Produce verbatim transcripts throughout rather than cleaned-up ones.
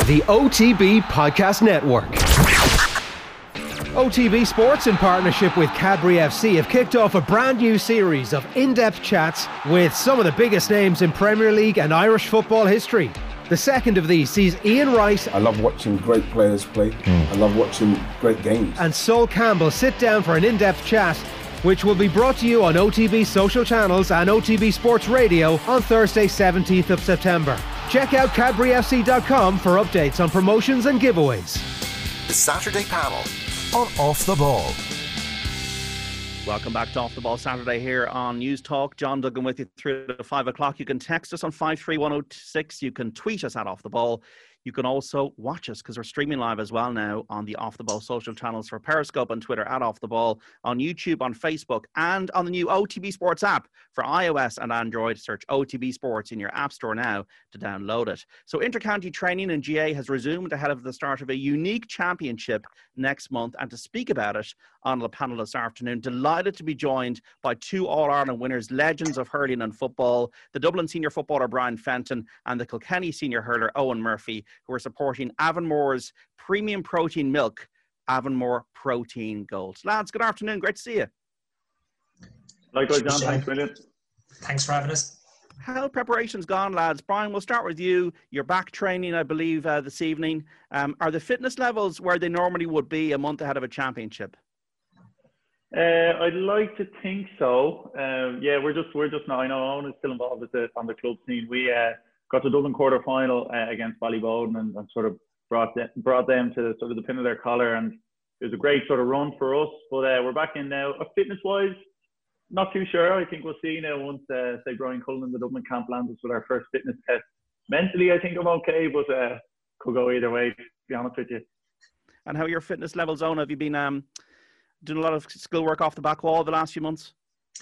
the O T B Podcast Network. O T B Sports, in partnership with Cadbury F C, have kicked off a brand new series of in-depth chats with some of the biggest names in Premier League and Irish football history. The second of these sees Ian Wright. I love watching great players play. Mm. I love watching great games. And Sol Campbell sit down for an in-depth chat, which will be brought to you on O T B social channels and O T B Sports Radio on Thursday, seventeenth of September. Check out Cadbury F C dot com for updates on promotions and giveaways. The Saturday Panel on Off the Ball. Welcome back to Off the Ball Saturday here on News Talk. John Duggan with you through to five o'clock. You can text us on five three one oh six. You can tweet us at Off the Ball. You can also watch us because we're streaming live as well now on the Off the Ball social channels for Periscope on Twitter at Off the Ball, on YouTube, on Facebook, and on the new O T B Sports app for iOS and Android. Search O T B Sports in your app store now to download it. So intercounty training in G A has resumed ahead of the start of a unique championship next month. And to speak about it on the panel this afternoon, delighted to be joined by two All-Ireland winners, legends of hurling and football, the Dublin senior footballer Brian Fenton and the Kilkenny senior hurler Owen Murphy, who are supporting Avonmore's premium protein milk, Avonmore Protein Gold. Lads, good afternoon. Great to see you. Likewise, John. Thanks, William. Thanks for having us. How preparations gone, lads? Brian, we'll start with you. You're back training, I believe, uh, this evening. Um, are the fitness levels where they normally would be a month ahead of a championship? Uh, I'd like to think so. Um, yeah, we're just we're just now. I know Owen is still involved with the, on the club scene. We uh, got to Dublin quarter final uh, against Ballyboden and, and sort of brought them, brought them to sort of the pin of their collar, and it was a great sort of run for us. But uh, we're back in now. Uh, fitness wise, not too sure. I think we'll see now once uh, say Brian Cullen in the Dublin camp lands us with our first fitness test. Mentally, I think I'm okay, but uh, could go either way, to be honest with you. And how are your fitness levels, Owen? Have you been um, doing a lot of skill work off the back wall the last few months?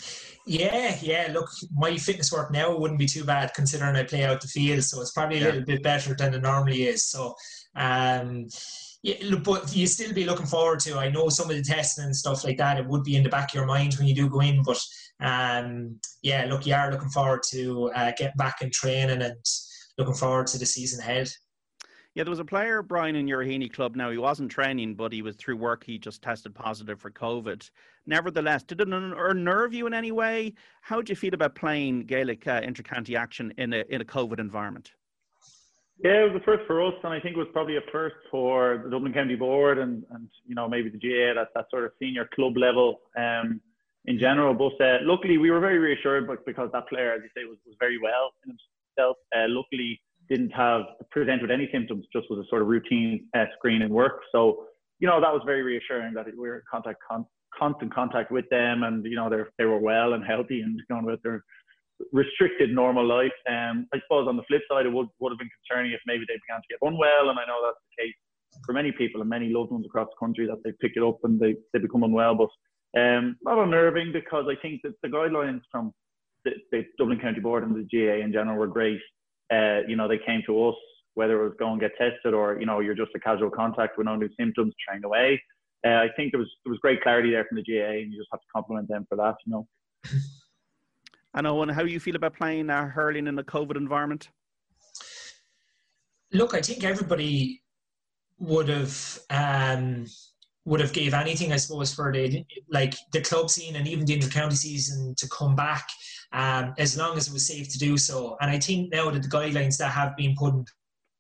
Yeah, yeah. Look, my fitness work now wouldn't be too bad considering I play out the field, so it's probably a little bit better than it normally is. So, um, yeah, look, but you still be looking forward to. I know some of the testing and stuff like that. It would be in the back of your mind when you do go in, but um, yeah, look, you are looking forward to uh, getting back in training and looking forward to the season ahead. Yeah, there was a player, Brian, in your Heaney club. Now, he wasn't training, but he was through work. He just tested positive for COVID. Nevertheless, did it unnerve you in any way? How did you feel about playing Gaelic uh, intercounty action in a in a COVID environment? Yeah, it was a first for us, and I think it was probably a first for the Dublin County Board and, and you know, maybe the G A A, that, that sort of senior club level um, in general. But uh, luckily, we were very reassured but because that player, as you say, was, was very well in himself. Uh, luckily, didn't have present with any symptoms, just was a sort of routine uh, screen and work. So, you know, that was very reassuring that we were in contact, con- constant contact with them, and, you know, they they were well and healthy and going with their restricted normal life. Um, I suppose on the flip side, it would, would have been concerning if maybe they began to get unwell, and I know that's the case for many people and many loved ones across the country, that they pick it up and they, they become unwell. But um, not unnerving, because I think that the guidelines from the, the Dublin County Board and the G A A in general were great. Uh, you know, they came to us, whether it was go and get tested or, you know, you're just a casual contact with no new symptoms, train away. Uh, I think there was there was great clarity there from the G A A, and you just have to compliment them for that, you know. And Owen, how do you feel about playing uh, hurling in a COVID environment? Look, I think everybody would have um, would have gave anything, I suppose, for the like the club scene and even the intercounty season to come back, um, as long as it was safe to do so. And I think now that the guidelines that have been put in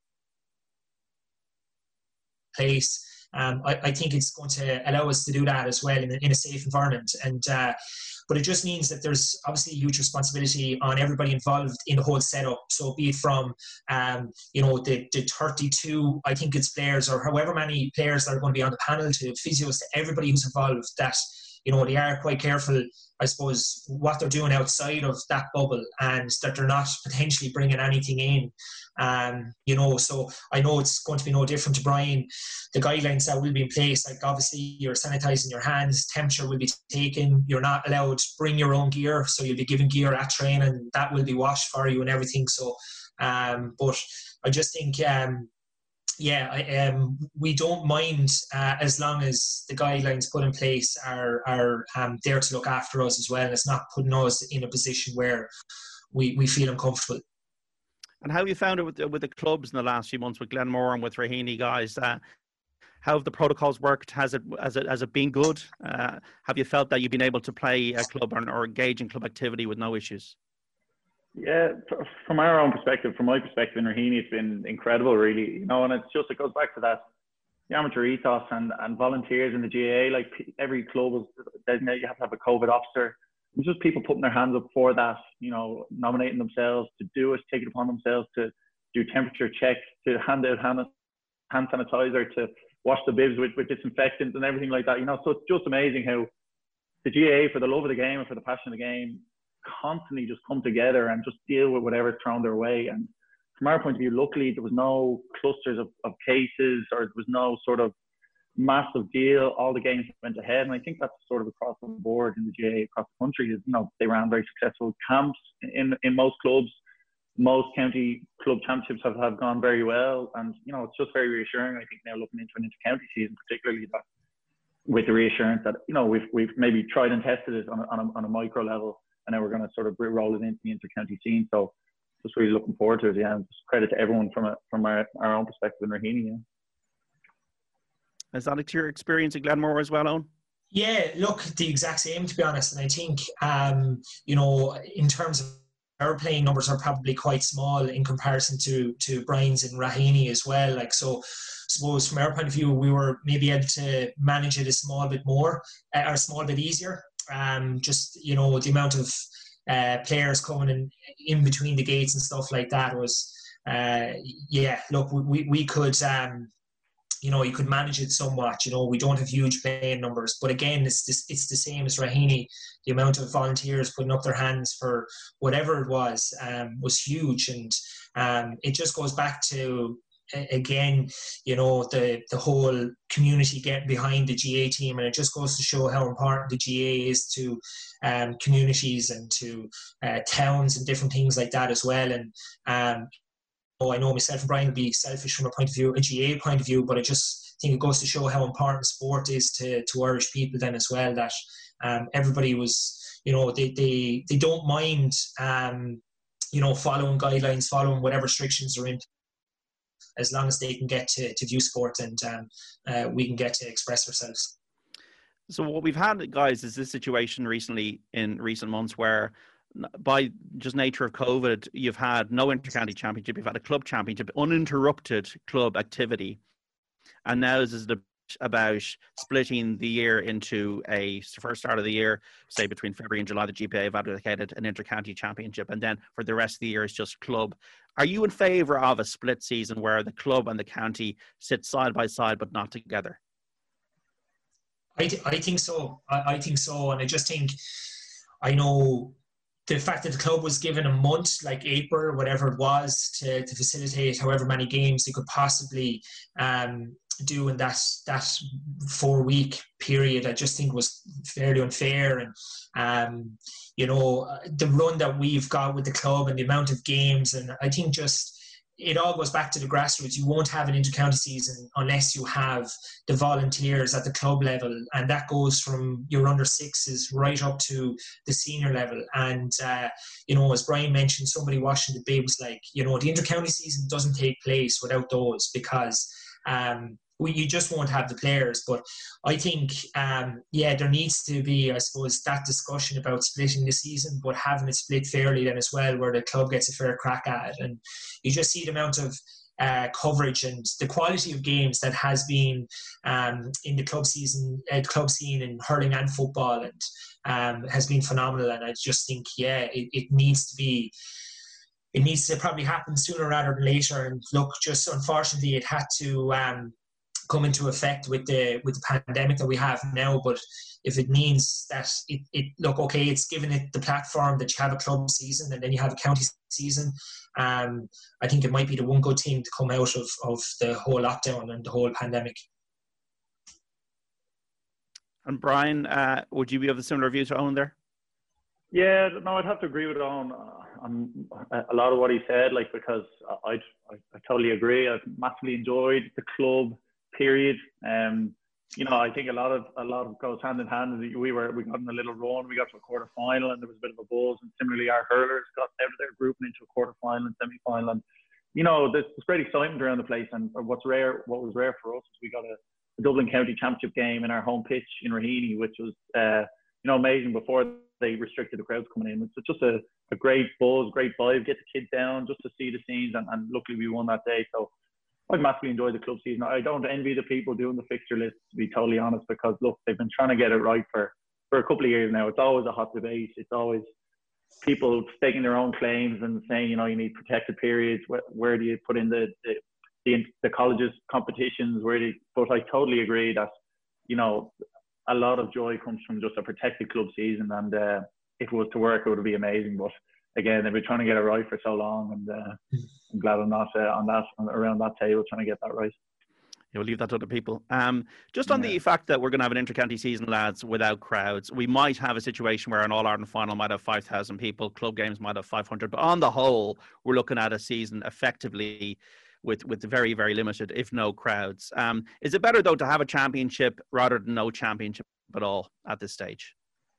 place, um, I, I think it's going to allow us to do that as well in a, in a safe environment. And uh, but it just means that there's obviously a huge responsibility on everybody involved in the whole setup. So be it from, um, you know, the, the thirty-two, I think it's players, or however many players that are going to be on the panel, to physios, to everybody who's involved, that, you know, they are quite careful, I suppose, what they're doing outside of that bubble, and that they're not potentially bringing anything in. Um, you know, so I know it's going to be no different to Brian. The guidelines that will be in place, like obviously you're sanitising your hands, temperature will be taken, you're not allowed to bring your own gear, so you'll be given gear at training, that will be washed for you and everything. So, um, but I just think, um, yeah, I, um, we don't mind uh, as long as the guidelines put in place are, are um, there to look after us as well. It's not putting us in a position where we, we feel uncomfortable. And how have you found it with the, with the clubs in the last few months with Glenmore and with Raheny guys? Uh, how have the protocols worked? Has it has it has it been good? Uh, have you felt that you've been able to play a club or, or engage in club activity with no issues? Yeah, from our own perspective, from my perspective in Raheny, it's been incredible, really. You know, and it's just, it goes back to that the amateur ethos and, and volunteers in the G A A. Like every club is designated, you have to have a COVID officer. It's just people putting their hands up for that, you know, nominating themselves to do it, take it upon themselves to do temperature checks, to hand out hand, hand sanitizer, to wash the bibs with, with disinfectant and everything like that. You know, so it's just amazing how the G A A, for the love of the game and for the passion of the game, constantly just come together and just deal with whatever's thrown their way. And from our point of view, luckily there was no clusters of, of cases, or there was no sort of massive deal. All the games went ahead, and I think that's sort of across the board in the G A A across the country. Is, you know, they ran very successful camps in in most clubs. Most county club championships have, have gone very well, and you know, it's just very reassuring. I think now looking into an inter-county season, particularly that with the reassurance that, you know, we've we've maybe tried and tested it on a, on a, on a micro level, and now we're going to sort of roll it into the inter-county scene. So just really looking forward to it. Yeah, and just credit to everyone from a, from our, our own perspective in Raheny. Yeah. Is that your experience at Glenmore as well, Owen? Yeah, look, the exact same, to be honest. And I think, um, you know, in terms of our playing numbers are probably quite small in comparison to to Brian's and Raheny as well. Like, so I suppose from our point of view, we were maybe able to manage it a small bit more, uh, or a small bit easier. Um, just, you know, the amount of uh, players coming in, in between the gates and stuff like that was, uh, yeah, look, we, we could, um, you know, you could manage it somewhat. You know, we don't have huge playing numbers, but again, it's this, it's the same as Raheny. The amount of volunteers putting up their hands for whatever it was um, was huge, and um, it just goes back to, again, you know, the the whole community getting behind the G A A team, and it just goes to show how important the G A A is to um, communities and to uh, towns and different things like that as well. And um, oh, I know myself and Brian would be selfish from a point of view, a G A A point of view, but I just think it goes to show how important sport is to, to Irish people then as well, that um, everybody was, you know, they, they, they don't mind, um, you know, following guidelines, following whatever restrictions are in, as long as they can get to, to view sport and um, uh, we can get to express ourselves. So what we've had, guys, is this situation recently in recent months where, by just nature of COVID, you've had no inter-county championship, you've had a club championship, uninterrupted club activity. And now this is the, about splitting the year into a first start of the year, say between February and July, the G P A have advocated an inter-county championship. And then for the rest of the year, it's just club. Are you in favour of a split season where the club and the county sit side by side, but not together? I, th- I think so. I, I think so. And I just think, I know, the fact that the club was given a month, like April or whatever it was, to, to facilitate however many games they could possibly um, do in that that four week period, I just think was fairly unfair. And um, you know, the run that we've got with the club and the amount of games, and I think just it all goes back to the grassroots. You won't have an inter-county season unless you have the volunteers at the club level, and that goes from your under sixes right up to the senior level. And uh, you know, as Brian mentioned, somebody washing the bibs, like, you know, the inter-county season doesn't take place without those, because um, we, you just won't have the players. But I think, um, yeah, there needs to be, I suppose, that discussion about splitting the season, but having it split fairly then as well, where the club gets a fair crack at it. And you just see the amount of uh, coverage and the quality of games that has been um, in the club season, uh, club scene in hurling and football, and um, has been phenomenal. And I just think, yeah, it, it needs to be, it needs to probably happen sooner rather than later. And look, just unfortunately, it had to um, come into effect with the with the pandemic that we have now. But if it means that it, it look, okay, it's given it the platform that you have a club season and then you have a county season, um, I think it might be the one good thing to come out of, of the whole lockdown and the whole pandemic. And Brian, uh, would you be of a similar view to Owen there? Yeah, no, I'd have to agree with Owen on a lot of what he said, like, because I, I, I totally agree. I've massively enjoyed the club period. Um, you know, I think a lot of a lot of goes hand in hand. We were we got in a little run. We got to a quarter final, and there was a bit of a buzz. And similarly, our hurlers got out of their group and into a quarter final and semi final. And you know, there's, there's great excitement around the place. And what's rare, what was rare for us, was we got a, a Dublin County Championship game in our home pitch in Raheny, which was uh, you know, amazing. Before they restricted the crowds coming in, it's just a, a great buzz, great vibe. Get the kids down just to see the scenes, and, and luckily we won that day. So I've massively enjoyed the club season. I don't envy the people doing the fixture list, to be totally honest, because look, they've been trying to get it right for, for a couple of years now. It's always a hot debate. It's always people staking their own claims and saying, you know, you need protected periods. Where, where do you put in the, the the the colleges competitions? Where do you, but I totally agree that, you know, a lot of joy comes from just a protected club season, and uh, if it was to work, it would be amazing. But again, they've been trying to get it right for so long, and uh, I'm glad I'm not uh, on that around that table trying to get that right. Yeah, we'll leave that to other people. Um, just on yeah. the fact that we're going to have an inter-county season, lads, without crowds, we might have a situation where an All-Ireland final might have five thousand people, club games might have five hundred, but on the whole, we're looking at a season effectively with, with very, very limited, if no crowds. Um, is it better, though, to have a championship rather than no championship at all at this stage?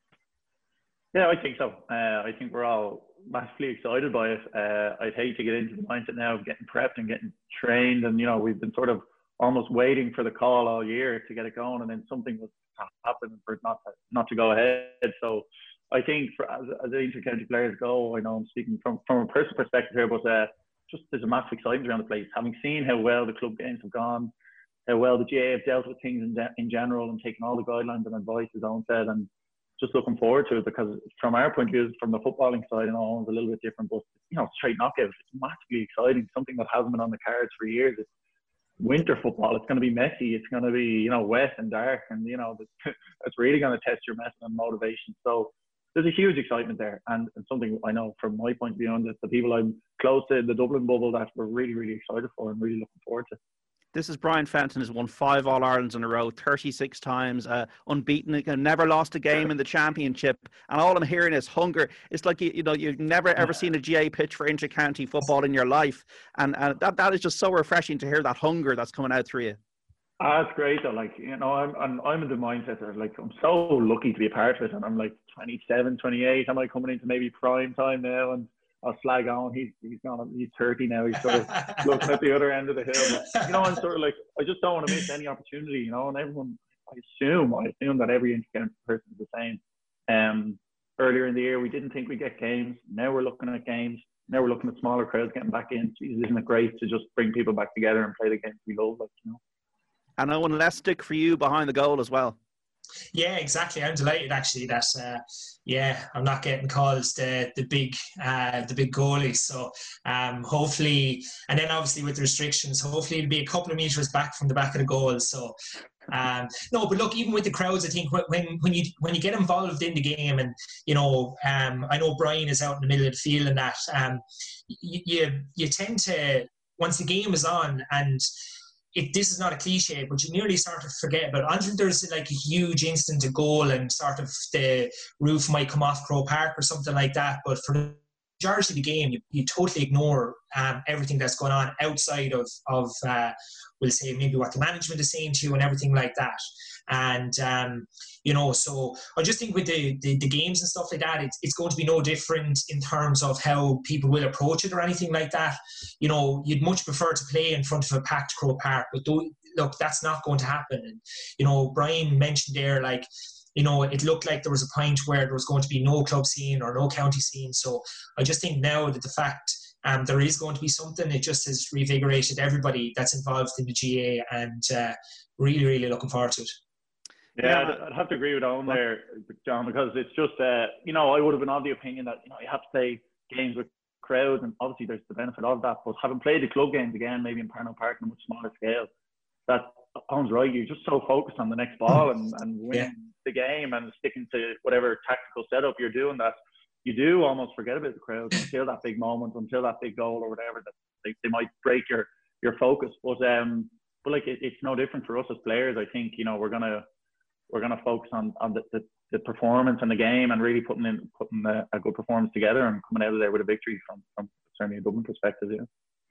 Yeah, I think so. Uh, I think we're all massively excited by it. Uh, I'd hate to get into the mindset now of getting prepped and getting trained. And, you know, we've been sort of almost waiting for the call all year to get it going. And then something was to happen for it not to, not to go ahead. So I think for, as, as the inter-county players go, I know I'm speaking from, from a personal perspective here, but uh, just there's a massive excitement around the place. Having seen how well the club games have gone, how well the G A A have dealt with things in, de- in general and taken all the guidelines and advice, as Owen said, and just looking forward to it, because from our point of view, from the footballing side, and all, it's a little bit different, but, you know, straight knockout, it's massively exciting, something that hasn't been on the cards for years. It's winter football. It's going to be messy. It's going to be, you know, wet and dark, and, you know, it's really going to test your method and motivation. So there's a huge excitement there, and, and something I know from my point of view, and the, the people I'm close to, the Dublin bubble, that we're really, really excited for and really looking forward to. This is Brian Fenton, has won five All-Irelands in a row, thirty-six times, uh, unbeaten, never lost a game in the championship. And all I'm hearing is hunger. It's like, you, you know, you've never ever seen a G A A pitch for inter-county football in your life. And uh, that that is just so refreshing to hear that hunger that's coming out through you. Ah, that's great though. Like, you know, I'm, I'm, I'm in the mindset of, like, I'm so lucky to be a part of it. And I'm like twenty-seven, twenty-eight. Am I coming into maybe prime time now? And I'll slag on. He's he's gone. He's thirty now. He's sort of looking at the other end of the hill. But, you know, I'm sort of like, I just don't want to miss any opportunity. You know, and everyone, I assume, I assume that every inter-county person is the same. Um, earlier in the year, we didn't think we'd get games. Now we're looking at games. Now we're looking at smaller crowds getting back in. Jeez, isn't it great to just bring people back together and play the games we love? Like, you know. And Owen, less stick for you behind the goal as well. Yeah, exactly. I'm delighted actually that uh, yeah, I'm not getting called the the big uh, the big goalie. So um, hopefully, and then obviously with the restrictions, hopefully it'll be a couple of meters back from the back of the goal. So um, no, but look, even with the crowds, I think when when you when you get involved in the game, and you know, um, I know Brian is out in the middle of the field and that, um, you you, you tend to, once the game is on, and It, this is not a cliche, but you nearly sort of forget about it. Until there's like a huge instant to goal and sort of the roof might come off Croke Park or something like that. But for the majority of the game, you, you totally ignore um, everything that's going on outside of, of uh, we'll say maybe what the management is saying to you and everything like that. And, um, you know, so I just think with the, the, the games and stuff like that, it's, it's going to be no different in terms of how people will approach it or anything like that. You know, you'd much prefer to play in front of a packed Croke Park, but though, look, that's not going to happen. And, you know, Brian mentioned there, like, you know, it looked like there was a point where there was going to be no club scene or no county scene. So I just think now that the fact um, there is going to be something, it just has revigorated everybody that's involved in the G A, and uh, really, really looking forward to it. Yeah, I'd, I'd have to agree with Owen there, John, because it's just, uh, you know, I would have been of the opinion that, you know, you have to play games with crowds, and obviously there's the benefit of that, but having played the club games again, maybe in Parnell Park on a much smaller scale, that Owen's right, you're just so focused on the next ball and, and winning yeah. the game and sticking to whatever tactical setup you're doing, that you do almost forget about the crowds until that big moment, until that big goal or whatever, that they, they might break your, your focus. But, um, but like, it, it's no different for us as players. I think, you know, we're going to, we're going to focus on, on the, the, the performance and the game, and really putting in putting a, a good performance together and coming out of there with a victory from, from certainly a Dublin perspective. Yeah.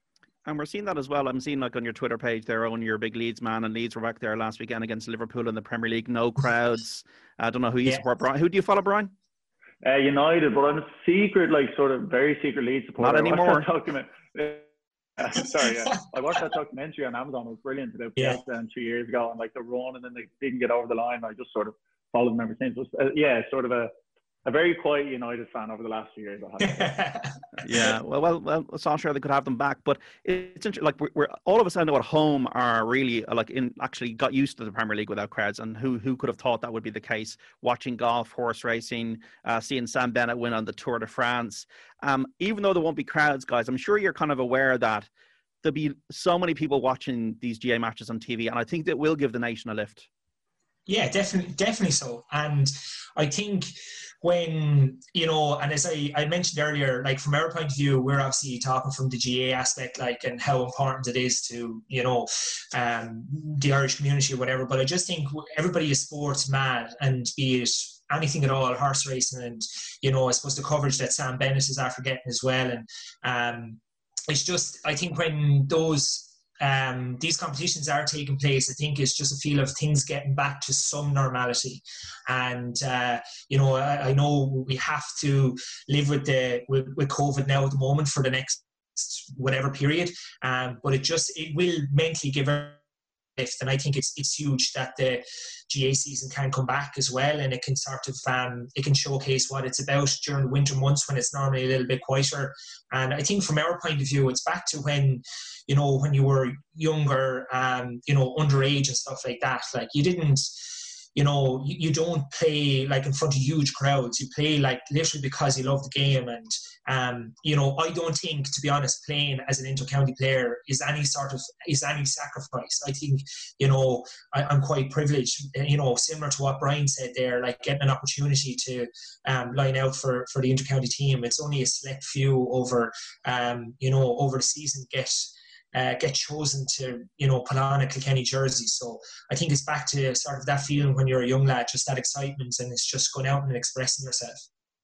And we're seeing that as well. I'm seeing like on your Twitter page there, Owen, you're a big Leeds man, and Leeds were back there last weekend against Liverpool in the Premier League. No crowds. I don't know who you Yeah. support, Brian. Who do you follow, Brian? Uh, United, but I'm a secret, like sort of very secret Leeds supporter. Not anymore. I watched that document. Uh, sorry, yeah. I watched that documentary on Amazon. It was brilliant about Yeah. Bielsa two years ago, and like the run, and then they didn't get over the line. I just sort of followed them ever since. It was, uh, yeah, sort of a a very quiet United fan over the last few years. I have to say. Yeah, well, well, well, it's not sure they could have them back, but it's interesting. Like we're, we're all of us, I know at home are really uh, like in actually got used to the Premier League without crowds, and who who could have thought that would be the case? Watching golf, horse racing, uh, seeing Sam Bennett win on the Tour de France. Um, even though there won't be crowds, guys, I'm sure you're kind of aware that there'll be so many people watching these G A matches on T V, and I think that will give the nation a lift. Yeah, definitely, definitely so. And I think when, you know, and as I, I mentioned earlier, like from our point of view, we're obviously talking from the G A aspect, like, and how important it is to, you know, um, the Irish community or whatever. But I just think everybody is sports mad, and be it anything at all, horse racing, and, you know, I suppose the coverage that Sam Bennett is after getting as well. And um, it's just, I think when those, Um, these competitions are taking place, I think it's just a feel of things getting back to some normality. And uh, you know, I, I know we have to live with the with, with COVID now at the moment for the next whatever period, um, but it just it will mentally give a lift, and I think it's it's huge that the G A season can come back as well, and it can sort of um, it can showcase what it's about during the winter months when it's normally a little bit quieter. And I think from our point of view, it's back to when, you know, when you were younger, um, you know, underage and stuff like that. Like you didn't, you know, you, you don't play like in front of huge crowds. You play like literally because you love the game. And, um, you know, I don't think, to be honest, playing as an inter-county player is any sort of, is any sacrifice. I think, you know, I, I'm quite privileged, you know, similar to what Brian said there, like getting an opportunity to um, line out for, for the inter-county team. It's only a select few over, um, you know, over the season get Uh, get chosen to, you know, put on a Kilkenny jersey. So I think it's back to sort of that feeling when you're a young lad, just that excitement, and it's just going out and expressing yourself.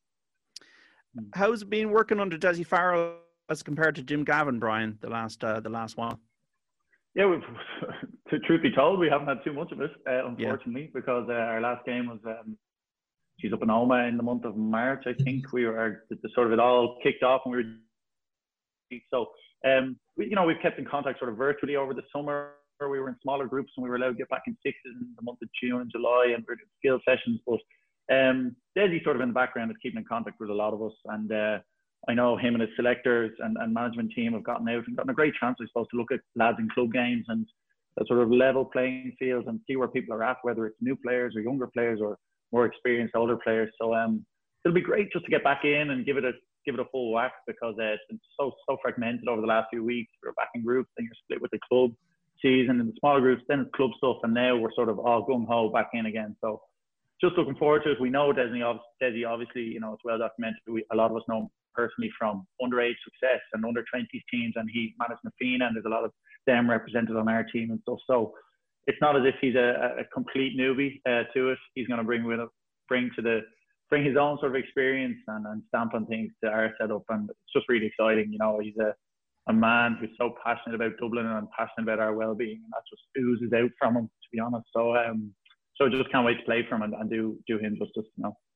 How's it been working under Dessie Farrell as compared to Jim Gavin, Brian, the last uh, the last one? Yeah, we've, to truth be told, we haven't had too much of it, uh, unfortunately, yeah. because uh, our last game was um, she's up in Oma in the month of March, I think. We were the, the sort of it all kicked off, and we were so. Um, we, you know, we've kept in contact sort of virtually over the summer. We were in smaller groups, and we were allowed to get back in sixes in the month of June and July, and we were doing skill sessions. But um, Dessie sort of in the background is keeping in contact with a lot of us, and uh, I know him and his selectors and, and management team have gotten out and gotten a great chance, I suppose, to look at lads in club games and a sort of level playing field and see where people are at, whether it's new players or younger players or more experienced older players. So um, it'll be great just to get back in and give it a give it a full whack, because uh, it's been so so fragmented over the last few weeks. We're back in groups, then you're split with the club season and the smaller groups, then it's club stuff, and now we're sort of all gung-ho back in again. So just looking forward to it. We know Dessie, Dessie obviously, you know, it's well documented. We, a lot of us know him personally from underage success and under twenties teams, and he managed Nafina, and there's a lot of them represented on our team and stuff. So it's not as if he's a, a complete newbie uh, to it. He's going to bring with bring to the bring his own sort of experience and, and stamp on things to our setup, and it's just really exciting. You know, he's a, a man who's so passionate about Dublin and passionate about our well-being, and that just oozes out from him, to be honest. So, um, so just can't wait to play for him and, and do do him justice. You know.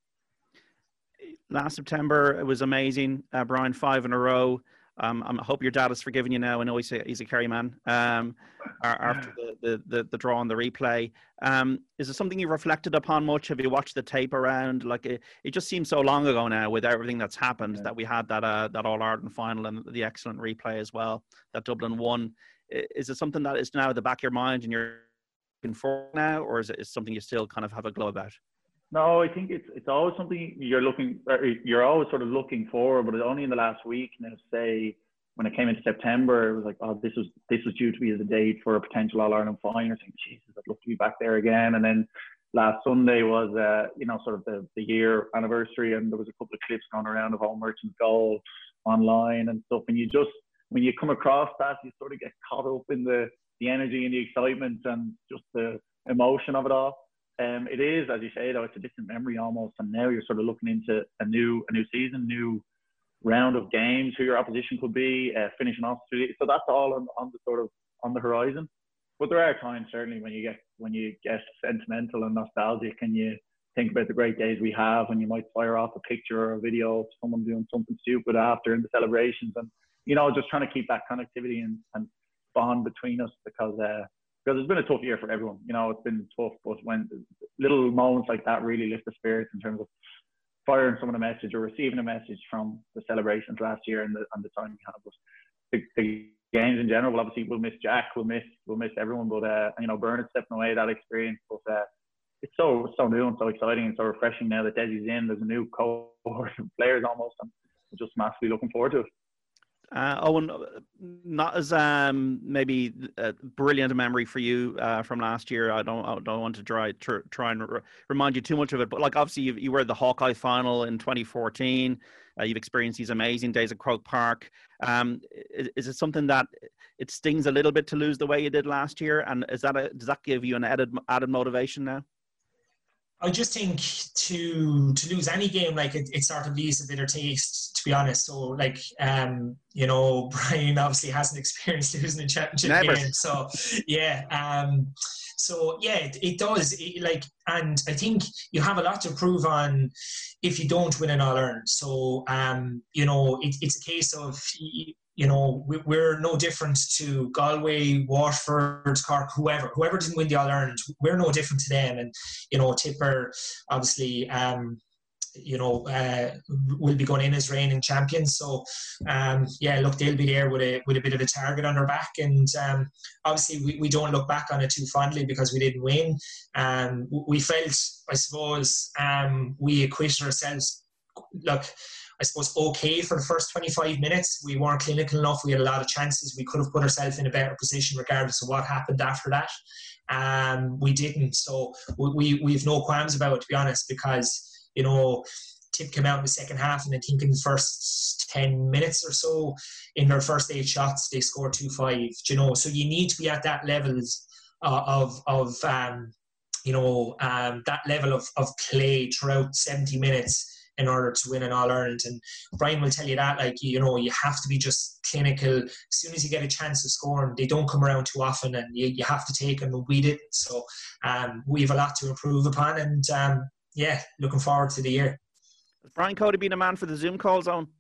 Last September, it was amazing, uh, Brian, five in a row. Um, I hope your dad has forgiven you now. I know he's a, he's a Kerry man. Um, after the, the, the, the draw and the replay, um, is it something you've reflected upon much? Have you watched the tape around? Like it, it just seems so long ago now, with everything that's happened, yeah. that we had that uh, that All Ireland final and the excellent replay as well that Dublin won. Is it something that is now at the back of your mind and you're looking for now, or is it is something you still kind of have a glow about? No, I think it's it's always something you're looking, you're always sort of looking for, but it's only in the last week. Now, say when it came into September, it was like, oh, this was this was due to be the date for a potential All Ireland final. I think, Jesus, I'd love to be back there again. And then last Sunday was, uh, you know, sort of the, the year anniversary, and there was a couple of clips going around of Home Merchant's goal online and stuff. And you just, when you come across that, you sort of get caught up in the the energy and the excitement and just the emotion of it all. Um, it is, as you say, though, it's a distant memory almost, and now you're sort of looking into a new, a new season, new, round of games, who your opposition could be, uh, finishing off. So that's all on, on the sort of on the horizon. But there are times certainly when you get when you get sentimental and nostalgic, and you think about the great days we have, and you might fire off a picture or a video of someone doing something stupid after in the celebrations, and you know, just trying to keep that connectivity and, and bond between us, because uh, because it's been a tough year for everyone. You know, it's been tough, but when little moments like that really lift the spirits in terms of firing someone a message or receiving a message from the celebrations last year and the and the time we had. But the, the games in general, well, obviously we'll miss Jack, we'll miss we'll miss everyone, but uh, you know, Bernard stepping away that experience, but uh, it's so so new and so exciting and so refreshing now that Desi's in. There's a new cohort of players almost, and we're just massively looking forward to it. Uh, Owen, not as um, maybe a brilliant a memory for you uh, from last year. I don't, I don't want to try tr- try and r- remind you too much of it, but like obviously you, you were at the Hawkeye final in twenty fourteen. Uh, you've experienced these amazing days at Croke Park. Um, is, is it something that it stings a little bit to lose the way you did last year? And is that a, does that give you an added added motivation now? I just think to to lose any game, like it, it sort of leaves a bitter taste, to be honest. So like, um, you know, Brian obviously hasn't experienced losing a championship Never. game. So yeah, um, so yeah, it, it does. It, like, and I think you have a lot to prove on if you don't win an All-Ireland. So um, you know, it, it's a case of, you know, we're no different to Galway, Waterford, Cork, whoever. Whoever didn't win the All-Ireland, we're no different to them. And, you know, Tipper, obviously, um, you know, uh, will be going in as reigning champions. So, um, yeah, look, they'll be there with a with a bit of a target on their back. And um, obviously, we, we don't look back on it too fondly because we didn't win. Um, we felt, I suppose, um, we acquitted ourselves. Look, I suppose, okay for the first twenty-five minutes. We weren't clinical enough. We had a lot of chances. We could have put ourselves in a better position regardless of what happened after that. Um, we didn't. So we, we have no qualms about it, to be honest, because, you know, Tip came out in the second half, and I think in the first ten minutes or so, in their first eight shots, they scored two five, you know. So you need to be at that level uh, of, of um, you know, um, that level of, of play throughout seventy minutes in order to win an All-Ireland. And Brian will tell you that, like, you know, you have to be just clinical. As soon as you get a chance of scoring, they don't come around too often, and you, you have to take them, and we didn't. So um, we have a lot to improve upon, and um, yeah, looking forward to the year. Has Brian Cody been a man for the Zoom calls on?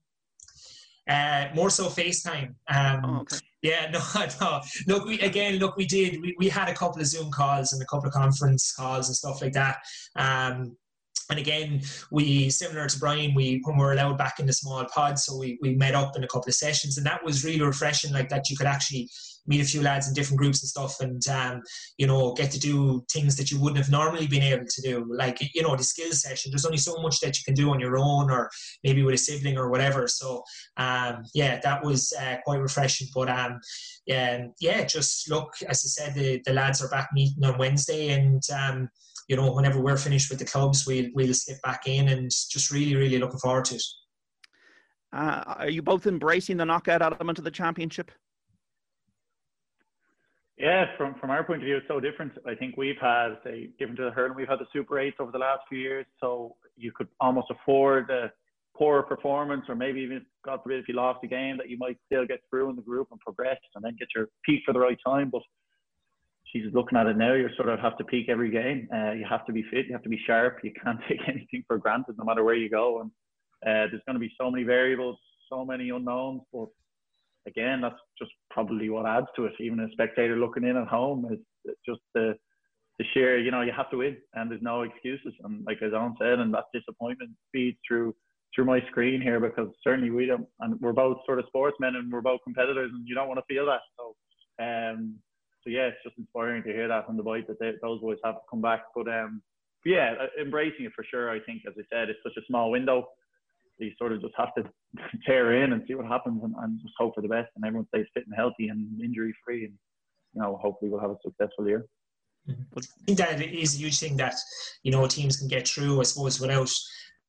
Uh, more so FaceTime. Um, oh, okay. Yeah, no, no. Look, we again, look, we did. We, we had a couple of Zoom calls and a couple of conference calls and stuff like that. Um, And again, we, similar to Brian, we when we were allowed back in the small pod, so we, we met up in a couple of sessions, and that was really refreshing, like that you could actually meet a few lads in different groups and stuff, and, um, you know, get to do things that you wouldn't have normally been able to do. Like, you know, the skills session, there's only so much that you can do on your own, or maybe with a sibling or whatever. So, um, yeah, that was uh, quite refreshing. But, um, yeah, yeah, just look, as I said, the, the lads are back meeting on Wednesday, and, um, you know, whenever we're finished with the clubs, we'll, we'll slip back in, and just really, really looking forward to it. Uh, are you both embracing the knockout element of the championship? Yeah, from from our point of view, it's so different. I think we've had, say, different to the hurling, we've had the Super eights over the last few years, so you could almost afford a poor performance, or maybe even, God forbid, if you lost a game, that you might still get through in the group and progress and then get your peak for the right time. But she's looking at it now, you sort of have to peak every game. Uh, you have to be fit, you have to be sharp, you can't take anything for granted no matter where you go. And uh, there's going to be so many variables, so many unknowns, but again, that's just probably what adds to it. Even a spectator looking in at home, is it's just the the sheer, you know, you have to win, and there's no excuses. And like as Owen said, and that disappointment feeds through through my screen here, because certainly we don't, and we're both sort of sportsmen and we're both competitors, and you don't want to feel that. So, um, so yeah, it's just inspiring to hear that from the bite that they, those boys have to come back. But um, but yeah, embracing it for sure. I think, as I said, it's such a small window. You sort of just have to tear in and see what happens, and, and just hope for the best, and everyone stays fit and healthy and injury free, and you know, hopefully we'll have a successful year. I think that is a huge thing that, you know, teams can get through, I suppose, without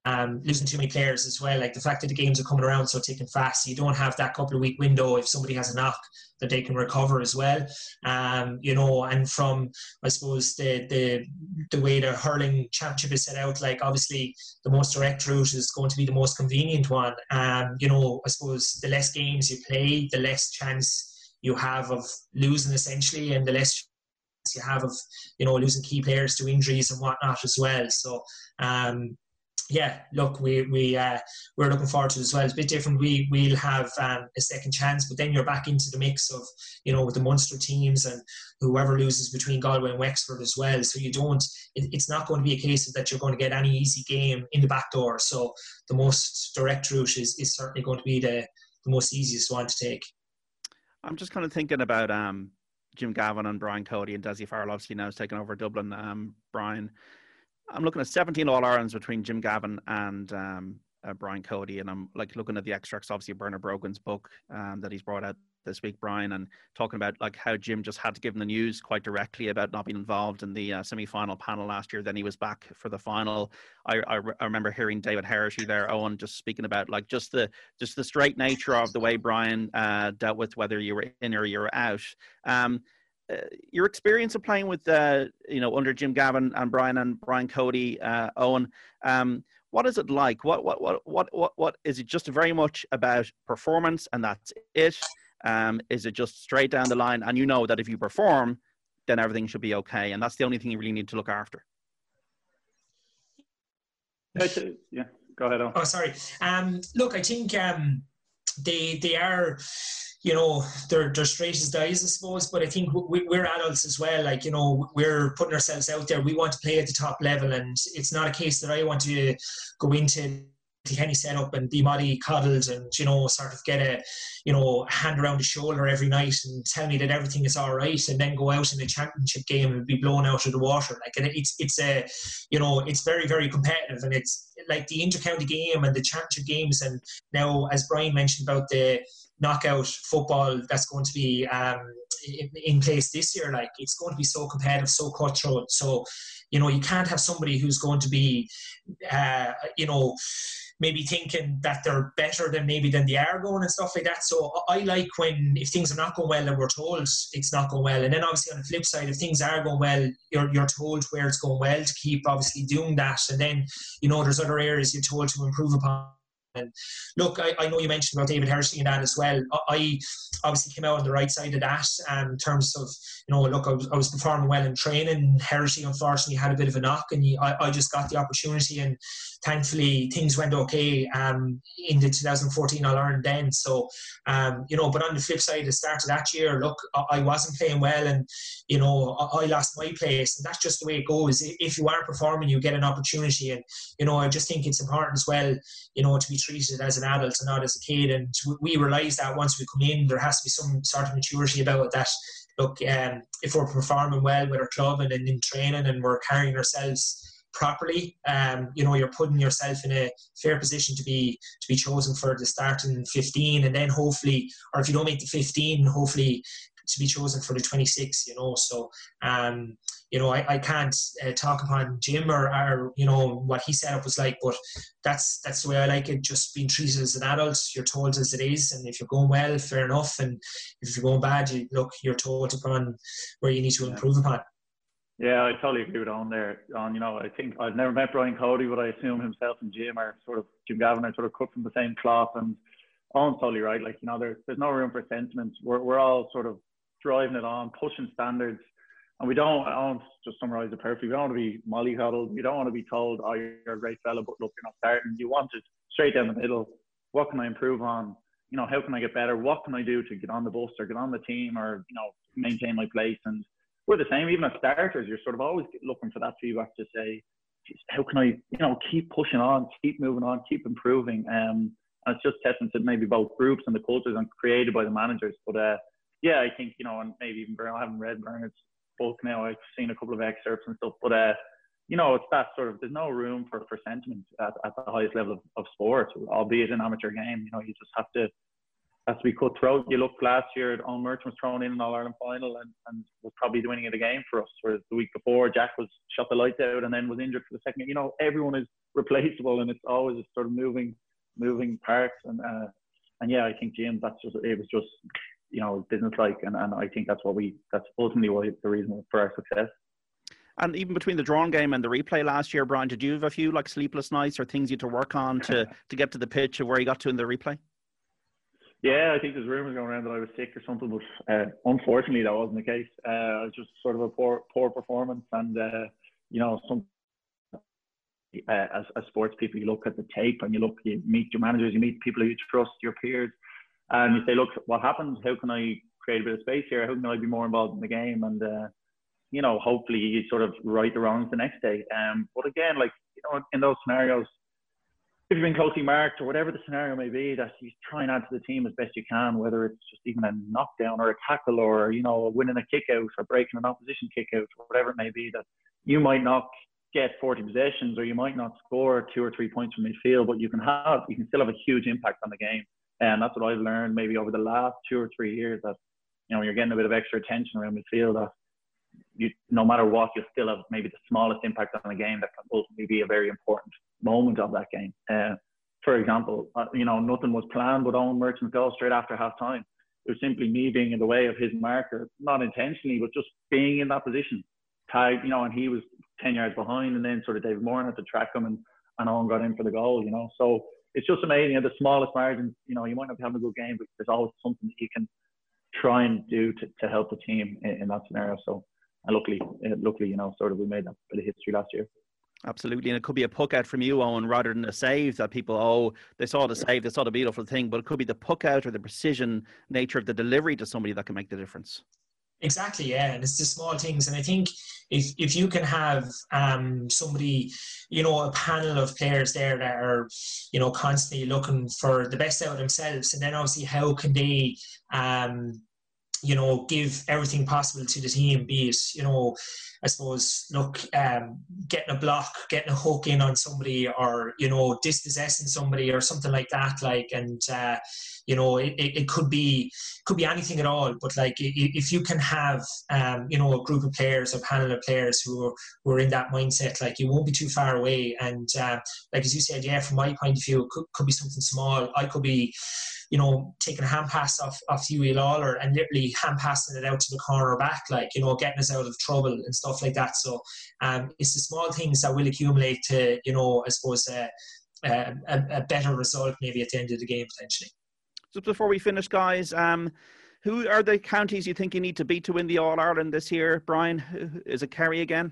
um, losing too many players as well. Like the fact that the games are coming around so thick and fast, you don't have that couple of week window if somebody has a knock that they can recover as well. Um, you know, and from, I suppose, the the the way the hurling championship is set out, like obviously the most direct route is going to be the most convenient one. Um, you know, I suppose the less games you play, the less chance you have of losing essentially, and the less chance you have of, you know, losing key players to injuries and whatnot as well. So, um, yeah, look, we we uh, we're looking forward to it as well. It's a bit different. We we'll have um, a second chance, but then you're back into the mix of, you know, with the Munster teams and whoever loses between Galway and Wexford as well. So you don't. It, it's not going to be a case of that you're going to get any easy game in the back door. So the most direct route is is certainly going to be the the most easiest one to take. I'm just kind of thinking about um, Jim Gavin and Brian Cody and Desi Farrell obviously now has taken over Dublin. Um, Brian. I'm looking at seventeen All-Irelands between Jim Gavin and um, uh, Brian Cody, and I'm like looking at the extracts, obviously Bernard Brogan's book um, that he's brought out this week, Brian, and talking about like how Jim just had to give him the news quite directly about not being involved in the uh, semi-final panel last year. Then he was back for the final. I, I, re- I remember hearing David Hershey there, Owen, just speaking about like just the just the straight nature of the way Brian uh, dealt with whether you were in or you were out. Um, Uh, your experience of playing with, uh, you know, under Jim Gavin and Brian and Brian Cody, uh, Owen, um, what is it like? What, what, what, what, what, what is it? Just very much about performance and that's it? Um, is it just straight down the line? And you know that if you perform, then everything should be okay, and that's the only thing you really need to look after. Yeah, go ahead, Owen. Oh, sorry. Um, look, I think um, they they are. You know, they're, they're straight as dies, I suppose, but I think we, we're adults as well. Like, you know, we're putting ourselves out there. We want to play at the top level, and it's not a case that I want to go into any setup and be molly coddled and, you know, sort of get a, you know, hand around the shoulder every night and tell me that everything is all right, and then go out in the championship game and be blown out of the water. Like, and it's, it's a, you know, it's very, very competitive, and it's like the inter-county game and the championship games. And now, as Brian mentioned about the knockout football that's going to be um, in, in place this year, like it's going to be so competitive, so cutthroat. So, you know, you can't have somebody who's going to be, uh, you know, maybe thinking that they're better than maybe than they are going and stuff like that. So I like when, if things are not going well and we're told it's not going well. And then obviously on the flip side, if things are going well, you're you're told where it's going well to keep obviously doing that. And then, you know, there's other areas you're told to improve upon. And look, I, I know you mentioned about David Hershey and that as well. I obviously came out on the right side of that um, in terms of, you know, look, I was, I was performing well in training. Hershey, unfortunately, had a bit of a knock, and he, I, I just got the opportunity, and thankfully things went okay um, in the two thousand fourteen All-Ireland then. So, um, you know, but on the flip side, the start of that year, look, I, I wasn't playing well, and, you know, I, I lost my place, and that's just the way it goes. If you aren't performing, you get an opportunity, and, you know, I just think it's important as well, you know, to be treated as an adult and not as a kid. And we realise that once we come in, there has to be some sort of maturity about it, that, look, um, if we're performing well with our club and in training and we're carrying ourselves properly, um, you know, you're putting yourself in a fair position to be to be chosen for the starting fifteen, and then hopefully, or if you don't make the fifteen, hopefully to be chosen for the twenty-six, you know. So, um, you know, I, I can't uh, talk upon Jim or, or, you know, what he set up was like, but that's that's the way I like it, just being treated as an adult. You're told as it is, and if you're going well, fair enough, and if you're going bad, you, look, you're told upon where you need to improve yeah. upon. Yeah, I totally agree with Owen there. On, you know, I think I've never met Brian Cody, but I assume himself and Jim are sort of, Jim Gavin are sort of cut from the same cloth, and Owen's totally right. Like, you know, there's there's no room for sentiment. We're we're all sort of driving it on, pushing standards. And we don't, I don't just summarise it perfectly, we don't want to be mollycoddled. We don't want to be told, oh, you're a great fella, but look, you're not starting. You want it straight down the middle. What can I improve on? You know, how can I get better? What can I do to get on the bus or get on the team or, you know, maintain my place? And we're the same, even as starters, you're sort of always looking for that feedback to say, how can I, you know, keep pushing on, keep moving on, keep improving. Um, and it's just testing to maybe both groups and the cultures and created by the managers. But uh, yeah, I think, you know, and maybe even Bernard, I haven't read Bernard's book now, I've seen a couple of excerpts and stuff, but uh, you know, it's that sort of, there's no room for, for sentiment at, at the highest level of, of sport, albeit an amateur game. You know, you just have to has to be cutthroat. You look last year, Owen Murchan was thrown in an All-Ireland final and, and was probably the winning of the game for us. Whereas the week before, Jack was shot the lights out and then was injured for the second. You know, everyone is replaceable, and it's always a sort of moving, moving parts. And uh, and yeah, I think Jim, that's just it was just you know business-like, and, and I think that's what we that's ultimately what the reason for our success. And even between the drawn game and the replay last year, Brian, did you have a few like sleepless nights or things you had to work on to to get to the pitch of where you got to in the replay? Yeah, I think there's rumours going around that I was sick or something, but uh, unfortunately that wasn't the case. Uh, it was just sort of a poor poor performance, and uh, you know, some uh, as, as sports people, you look at the tape and you look, you meet your managers, you meet people who you trust, your peers, and you say, look, what happened? How can I create a bit of space here? How can I be more involved in the game? And uh, you know, hopefully you sort of right the wrongs the next day. Um, but again, like, you know, in those scenarios, if you've been closely marked or whatever the scenario may be, that you try and add to the team as best you can, whether it's just even a knockdown or a tackle or, you know, winning a kick out or breaking an opposition kick out or whatever it may be, that you might not get forty possessions or you might not score two or three points from midfield, but you can have, you can still have a huge impact on the game. And that's what I've learned maybe over the last two or three years, that, you know, you're getting a bit of extra attention around midfield, that you, no matter what, you'll still have maybe the smallest impact on a game that can ultimately be a very important moment of that game. Uh, for example, uh, you know, nothing was planned with Owen Murchan's goal straight after half time. It was simply me being in the way of his marker, not intentionally, but just being in that position. Tagged, you know, and he was ten yards behind, and then sort of David Moran had to track him, and, and Owen got in for the goal, you know. So it's just amazing. At the smallest margins, you know, you might not be having a good game, but there's always something that you can try and do to, to help the team in, in that scenario. So, and luckily, luckily, you know, sort of we made that bit of history last year. Absolutely, and it could be a puck out from you, Owen, rather than a save that people, oh, they saw the save, they saw the beautiful thing, but it could be the puck out or the precision nature of the delivery to somebody that can make the difference. Exactly, yeah, and it's the small things. And I think if if you can have um, somebody, you know, a panel of players there that are, you know, constantly looking for the best out of themselves, and then obviously how can they, um, you know, give everything possible to the team, be it, you know, I suppose, look, um, getting a block, getting a hook in on somebody, or, you know, dispossessing somebody or something like that, like, and, uh, you know, it, it could be could be anything at all. But, like, if you can have, um, you know, a group of players, a panel of players who are, who are in that mindset, like, you won't be too far away. And, uh, like, as you said, yeah, from my point of view, it could, could be something small. I could be, you know, taking a hand pass off, off Huey Lawler and literally hand passing it out to the corner back, like, you know, getting us out of trouble and stuff like that. So um, it's the small things that will accumulate to, you know, I suppose, uh, uh, a, a better result maybe at the end of the game potentially. Just before we finish, guys, um, who are the counties you think you need to beat to win the All-Ireland this year, Brian? Is it Kerry again?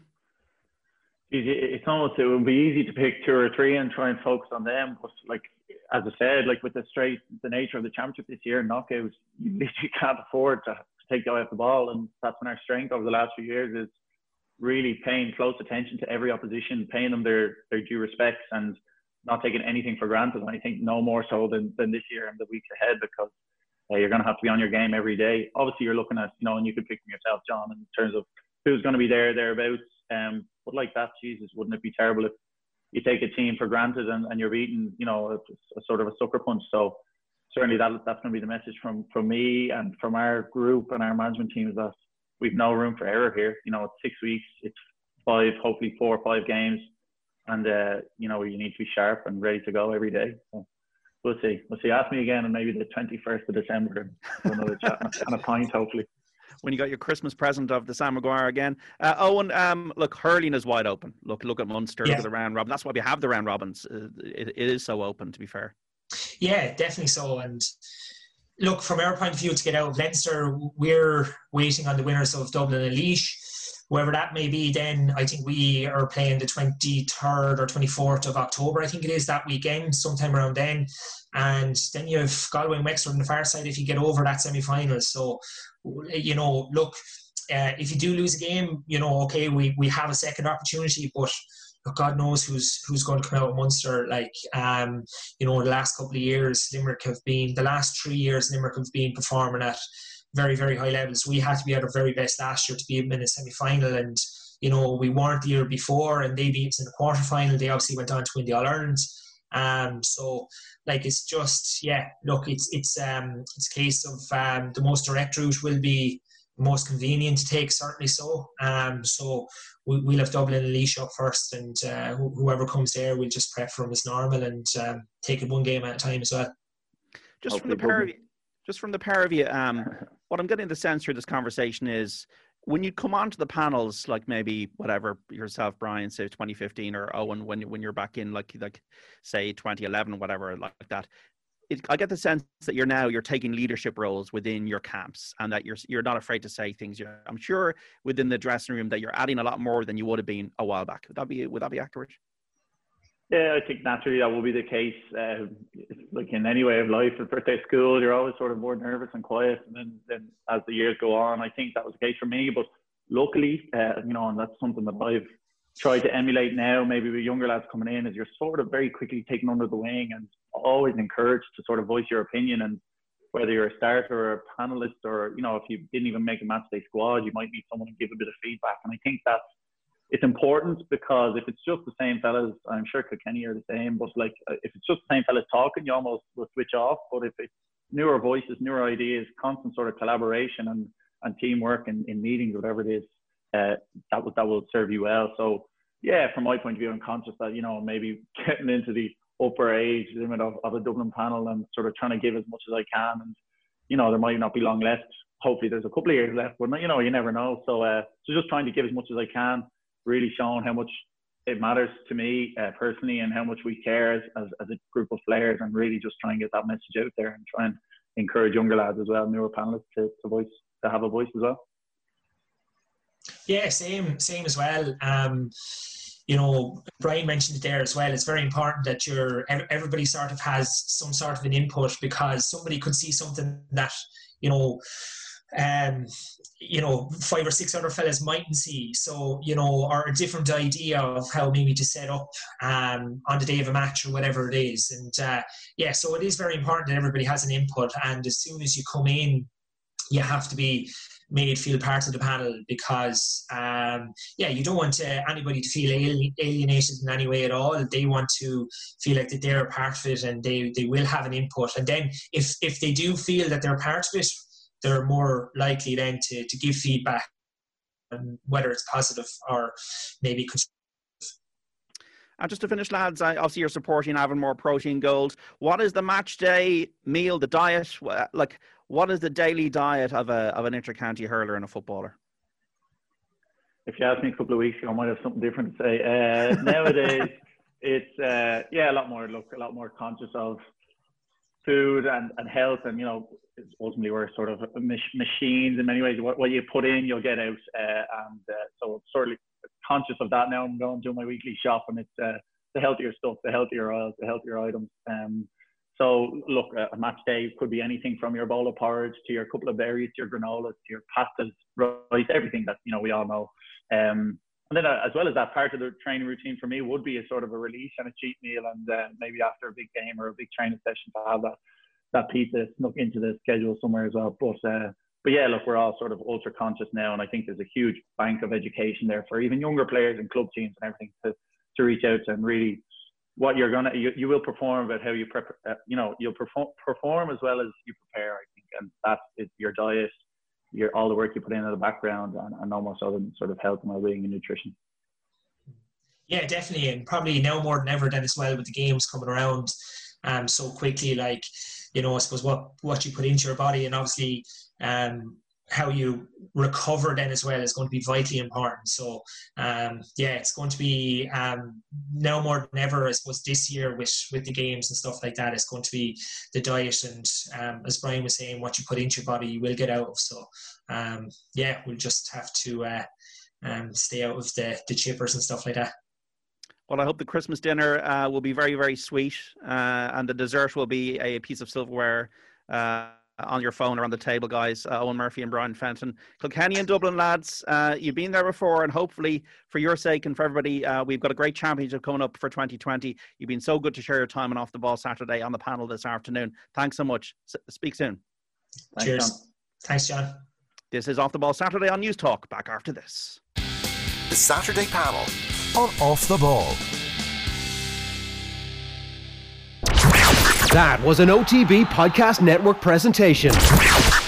It's almost, it would be easy to pick two or three and try and focus on them. But, like, as I said, like with the straight, the nature of the championship this year, knockouts, you literally can't afford to, to take the eye off the ball. And that's been our strength over the last few years, is really paying close attention to every opposition, paying them their, their due respects, and not taking anything for granted. And I think no more so than, than this year and the weeks ahead, because uh, you're going to have to be on your game every day. Obviously, you're looking at, you know, and you could pick from yourself, John, in terms of who's going to be there, thereabouts. Um, but like that, Jesus, wouldn't it be terrible if you take a team for granted and, and you're beating, you know, a, a sort of a sucker punch. So certainly that that's going to be the message from, from me and from our group and our management team, is that we've no room for error here. You know, it's six weeks, it's five, hopefully four or five games. And, uh, you know, you need to be sharp and ready to go every day. So we'll see. We'll see. Ask me again on maybe the twenty-first of December for another chat and a pint, hopefully. When you got your Christmas present of the Sam Maguire again. Uh, Owen, um, look, hurling is wide open. Look, look at Munster, yeah. Look at the round robin. That's why we have the round robins. Uh, it, it is so open, to be fair. Yeah, definitely so. And look, from our point of view, to get out of Leinster, we're waiting on the winners of Dublin and Laois. Whoever that may be, then I think we are playing the twenty-third or twenty-fourth of October, I think it is, that weekend, sometime around then. And then you have Galway and Wexford on the far side if you get over that semi-final. So, you know, look, uh, if you do lose a game, you know, okay, we, we have a second opportunity, but God knows who's who's going to come out of Munster. Like, um, you know, the last couple of years, Limerick have been, the last three years, Limerick have been performing at very, very high levels. We had to be at our very best last year to be in a semi-final, and, you know, we weren't the year before, and they beat us in the quarter-final. They obviously went on to win the All-Ireland. Um, so like it's just yeah. Look, it's it's um it's a case of um the most direct route will be most convenient to take, certainly so. Um, so we, we'll have Dublin and Laois up first, and uh, wh- whoever comes there, we'll just prep for them as normal and um, take it one game at a time as well. Just from the pair of you, just from the pair of you, um, what I'm getting the sense through this conversation is when you come onto the panels, like maybe whatever yourself, Brian, say twenty fifteen, or Owen, when when you're back in, like like say twenty eleven, whatever, like that. It, I get the sense that you're now you're taking leadership roles within your camps, and that you're you're not afraid to say things. You're, I'm sure within the dressing room that you're adding a lot more than you would have been a while back. Would that be would that be accurate? Yeah, I think naturally that will be the case. Uh, like in any way of life, at first day of school, you're always sort of more nervous and quiet, and then, then as the years go on, I think that was the case for me. But luckily, uh, you know, and that's something that I've tried to emulate now, maybe with younger lads coming in, is you're sort of very quickly taken under the wing and always encouraged to sort of voice your opinion. And whether you're a starter or a panelist, or, you know, if you didn't even make a match day squad, you might need someone to give a bit of feedback. And I think that's, it's important, because if it's just the same fellas, I'm sure Kilkenny are the same, but like if it's just the same fellas talking, you almost will switch off. But if it's newer voices, newer ideas, constant sort of collaboration and, and teamwork in, in meetings, whatever it is, uh, that will, that will serve you well. So yeah, from my point of view, I'm conscious that, you know, maybe getting into the upper age limit of, of a Dublin panel and sort of trying to give as much as I can. And, you know, there might not be long left. Hopefully there's a couple of years left, but, you know, you never know. So, uh, so just trying to give as much as I can, really showing how much it matters to me uh, personally, and how much we care as, as, as a group of players, and really just try and get that message out there and try and encourage younger lads as well, newer panelists to, to voice, to have a voice as well. Yeah, same, same as well. Um, you know, Brian mentioned it there as well. It's very important that you're, everybody sort of has some sort of an input, because somebody could see something that, you know, um, you know, five or six other fellas mightn't see. So, you know, or a different idea of how maybe to set up um, on the day of a match or whatever it is. And uh, yeah, so it is very important that everybody has an input. And as soon as you come in, you have to be made feel part of the panel, because um, yeah, you don't want uh, anybody to feel alienated in any way at all. They want to feel like that they're a part of it, and they, they will have an input. And then if, if they do feel that they're part of it, they're more likely then to, to give feedback, um, whether it's positive or maybe constructive. And just to finish, lads, I, obviously you're supporting Avonmore Protein Gold. What is the match day meal, the diet? Like, what is the daily diet of a of an inter-county hurler and a footballer? If you asked me a couple of weeks ago, I might have something different to say. Uh, nowadays, it's uh, yeah, a lot more look, a lot more conscious of food and, and health, and you know, ultimately we're sort of machines in many ways. What, what you put in, you'll get out, uh, and uh, so sort of conscious of that now. I'm going to do my weekly shop, and it's uh, the healthier stuff, the healthier oils, the healthier items. Um, so look, a match day could be anything from your bowl of porridge to your couple of berries, to your granolas, to your pastas, rice, everything that, you know, we all know. Um, and then uh, as well as that, part of the training routine for me would be a sort of a release and a cheat meal, and uh, maybe after a big game or a big training session to have that that pizza snuck into the schedule somewhere as well. But uh, but yeah, look, we're all sort of ultra conscious now, and I think there's a huge bank of education there for even younger players and club teams and everything to to reach out to, and really what you're gonna you, you will perform, but how you prep, uh, you know, you'll perform perform as well as you prepare, I think, and that is your diet, your all the work you put in in the background, and, and almost other than sort of health and well-being and nutrition. Yeah, definitely, and probably now more than ever then as well, with the games coming around um so quickly. Like, you know, I suppose what what you put into your body, and obviously um how you recover then as well is going to be vitally important. So um yeah, it's going to be um now more than ever, I suppose, this year with with the games and stuff like that. It's going to be the diet, and um as Brian was saying, what you put into your body you will get out of. So um yeah, we'll just have to uh um stay out of the the chippers and stuff like that. Well, I hope the Christmas dinner uh, will be very, very sweet, uh, and the dessert will be a piece of silverware uh, on your phone or on the table, guys. Uh, Owen Murphy and Brian Fenton. Kilkenny and Dublin, lads, uh, you've been there before, and hopefully for your sake and for everybody, uh, we've got a great championship coming up for twenty twenty. You've been so good to share your time on Off the Ball Saturday on the panel this afternoon. Thanks so much. S- speak soon. Thanks, Cheers. John. Thanks, John. This is Off the Ball Saturday on News Talk. Back after this. The Saturday panel on Off the Ball. That was an O T B Podcast Network presentation.